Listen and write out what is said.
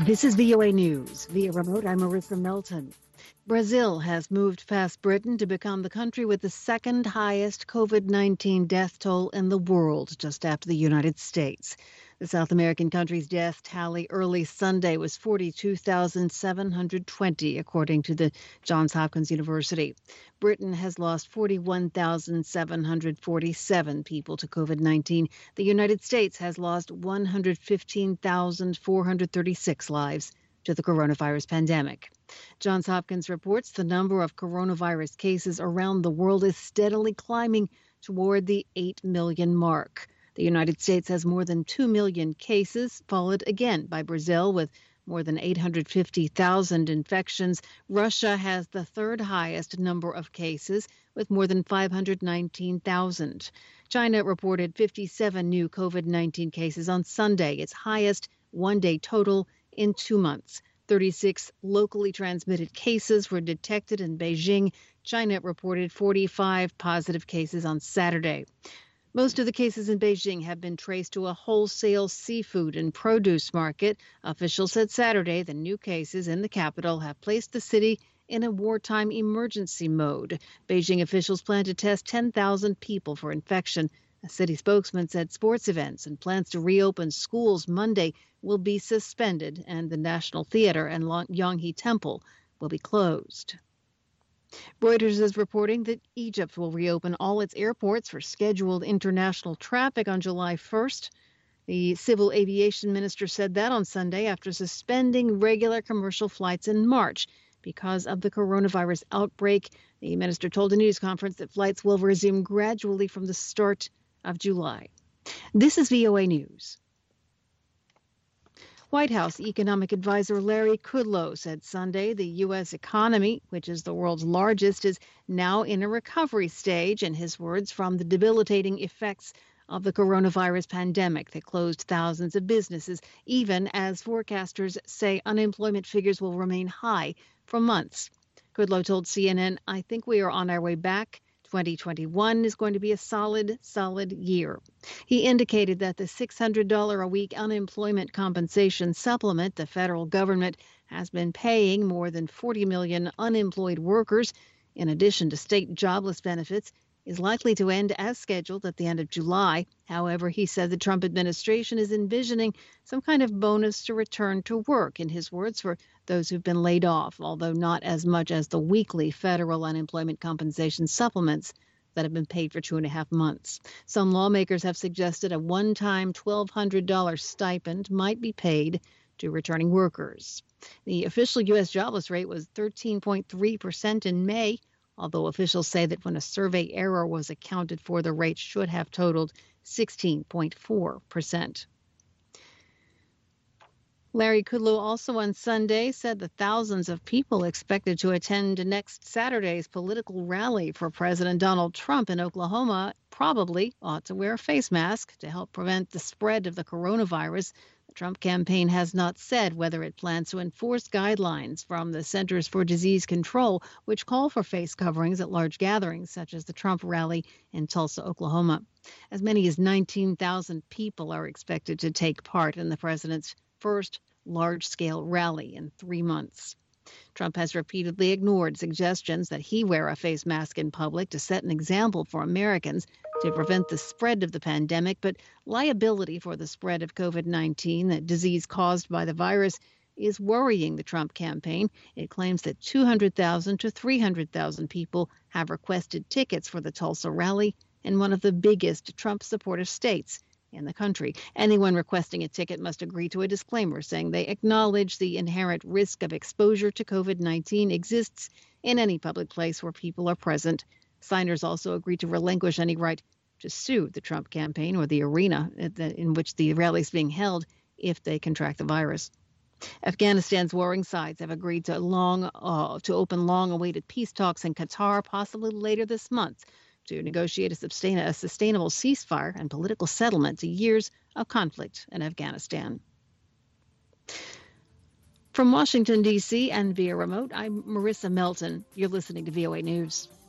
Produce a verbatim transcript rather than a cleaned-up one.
This is V O A News. Via remote, I'm Marissa Melton. Brazil has moved past Britain to become the country with the second highest COVID nineteen death toll in the world, just after the United States. The South American country's death tally early Sunday was forty-two thousand seven hundred twenty, according to the Johns Hopkins University. Britain has lost forty-one thousand seven hundred forty-seven people to COVID nineteen. The United States has lost one hundred fifteen thousand four hundred thirty-six lives to the coronavirus pandemic. Johns Hopkins reports the number of coronavirus cases around the world is steadily climbing toward the eight million mark. The United States has more than two million cases, followed again by Brazil with more than eight hundred fifty thousand infections. Russia has the third highest number of cases with more than five hundred nineteen thousand. China reported fifty-seven new COVID nineteen cases on Sunday, its highest one-day total in two months. thirty-six locally transmitted cases were detected in Beijing. China reported forty-five positive cases on Saturday. Most of the cases in Beijing have been traced to a wholesale seafood and produce market. Officials said Saturday the new cases in the capital have placed the city in a wartime emergency mode. Beijing officials plan to test ten thousand people for infection. A city spokesman said sports events and plans to reopen schools Monday will be suspended, and the National Theater and Yonghe Temple will be closed. Reuters is reporting that Egypt will reopen all its airports for scheduled international traffic on July first. The civil aviation minister said that on Sunday after suspending regular commercial flights in March because of the coronavirus outbreak. The minister told a news conference that flights will resume gradually from the start of July. This is V O A News. White House economic advisor Larry Kudlow said Sunday the U S economy, which is the world's largest, is now in a recovery stage, in his words, from the debilitating effects of the coronavirus pandemic that closed thousands of businesses, even as forecasters say unemployment figures will remain high for months. Kudlow told C N N, "I think we are on our way back. twenty twenty-one is going to be a solid, solid year." He indicated that the six hundred dollars a week unemployment compensation supplement the federal government has been paying more than forty million unemployed workers, in addition to state jobless benefits, is likely to end as scheduled at the end of July. However, he said the Trump administration is envisioning some kind of bonus to return to work, in his words, for those who've been laid off, although not as much as the weekly federal unemployment compensation supplements that have been paid for two and a half months. Some lawmakers have suggested a one-time twelve hundred dollars stipend might be paid to returning workers. The official U S jobless rate was thirteen point three percent in May, although officials say that when a survey error was accounted for, the rate should have totaled sixteen point four percent. Larry Kudlow also on Sunday said the thousands of people expected to attend next Saturday's political rally for President Donald Trump in Oklahoma probably ought to wear a face mask to help prevent the spread of the coronavirus. The Trump campaign has not said whether it plans to enforce guidelines from the Centers for Disease Control, which call for face coverings at large gatherings, such as the Trump rally in Tulsa, Oklahoma. As many as nineteen thousand people are expected to take part in the president's first large-scale rally in three months. Trump has repeatedly ignored suggestions that he wear a face mask in public to set an example for Americans to prevent the spread of the pandemic, but liability for the spread of COVID nineteen, the disease caused by the virus, is worrying the Trump campaign. It claims that two hundred thousand to three hundred thousand people have requested tickets for the Tulsa rally in one of the biggest Trump-supportive states in the country. Anyone requesting a ticket must agree to a disclaimer saying they acknowledge the inherent risk of exposure to COVID nineteen exists in any public place where people are present. Signers also agree to relinquish any right to sue the Trump campaign or the arena in which the rally is being held if they contract the virus. Afghanistan's warring sides have agreed to long uh, to open long-awaited peace talks in Qatar, possibly later this month, to negotiate a, sustain- a sustainable ceasefire and political settlement to years of conflict in Afghanistan. From Washington, D C and via remote, I'm Marissa Melton. You're listening to V O A News.